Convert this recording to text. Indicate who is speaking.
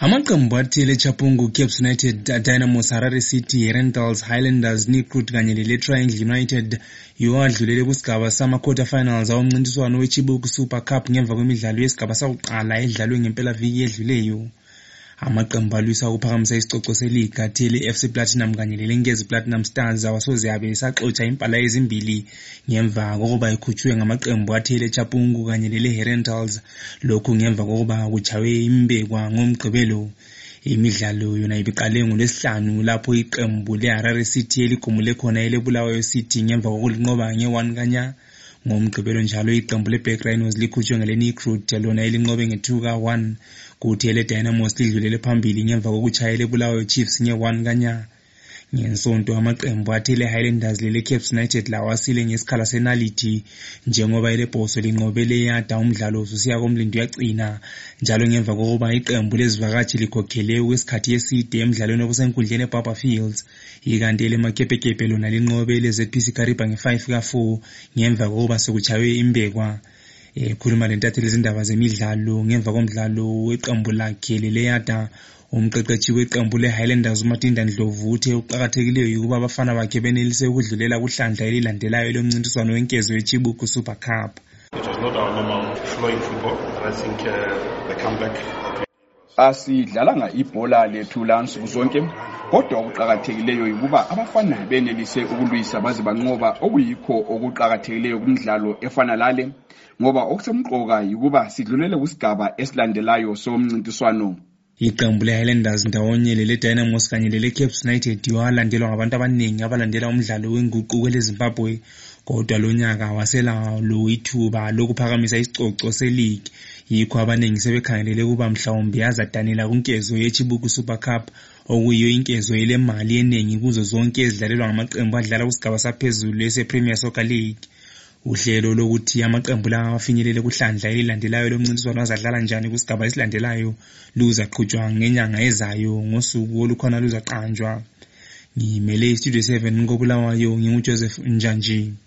Speaker 1: Amaqembu athile Chapungu, Cape United, Dynamos, Harare City, Rentals, Highlanders, Nikrut kanye le-Triangle United yiwo adlulele kusigaba sama-quarterfinals awomncintiswano weChibuku Super Cup ngemva kwemidlalo yesigaba sakuqala edlalwe ngempelaviki edluleyo. Amaqembu alwisa ukuphakamisa isicoco seliga athile FC Platinum kanye leLenkezi Platinum Stars awasoze abe esaxotsha impala ezimbili ngemva kokuba ekhutshwe ngamaqembu athile Chapungu kanye leRentals, lokhu ngemva kokuba kuchawe imbekwa ngomgqibelo. Imidlalo yona ibiqale ngoLwesihlanu lapho iqembu leHarare City eligumule khona eleBulawayo City ngemva kokulinqoba nge-1 kanya. Ngomgqibelo njalo iqembu leBlack Rhinos likhutshwe ngeleNikrut lona elinqobe nge-2 ka-1, kuthi eleDynamos lidlulele phambili ngemva kokuchaya eleBulawayo Chiefs nge-1 kanya. Ngensonto amaqembu athile Highlanders leleCape United lawo asile ngesikhala senality njengoba elebhoso linqobele yada umdlalo ususiya komlindo yagcina, njalo ngemva kokuba iqembu lezivakashi likhokhele kwesikhathi eside emidlalweni obusenkundleni eBarber Fields, ikanti elemakepekepe lona linqobe leZPC Kariba nge-5 ka-4 ngemva kokuba sekuchawe imbekwa. Khuluma lentatheli izindaba zemidlalo ngemva komdlalo weqembu lakhe leleyada, umqeqeshi weqembu leHighlanders uMatinda Ndlovu uthe uqhakathekileyo ukuba abafana bakhe benelise ukudlulela kuhlandla elilandelayo lomncintiswano wenkezo weChibuku Super Cup.
Speaker 2: It was not our normal flowing football. I think the comeback.
Speaker 3: Asidlalanga ibhola lethu lansuku zonke, kodwa okuqhakathekileyo ukuba abafana benelise ukulwisa baze banqoba, okuyikho okuqhakathekileyo kumidlalo efana lale, ngoba okusemqoka ukuba sidlulele kusigaba esilandelayo somncintiswano.
Speaker 1: Iqembu leHighlanders ndawonye leDynamos kanye leCape United walandelwa ngabantu abaningi abalandela umdlalo wenguquko leZimbabwe, kodwa lonyaka waselalo ithuba lokuphakamisa isicoco seleague, yikho abaningi sebekhangelele kuba mhlawumbe yazadanela kunkezo yeChibuku Super Cup, okuyiyo inkezo elemali eningi kuzo zonke ezidlalelwa ngamaqembu adlala kusigaba saphezulu ese-Premier Soccer League. Uhlelo lokuthi amaqembu lawa afinyelele kuhlandla elilandelayo lomncintiswano azadlala njani kusigaba esilandelayo luzaqhutshwa ngenyanga ezayo ngosuku olukhona luzaqanjwa. Ngimele iStudio 7 ngoBulawayo, nginguJoseph Njanji.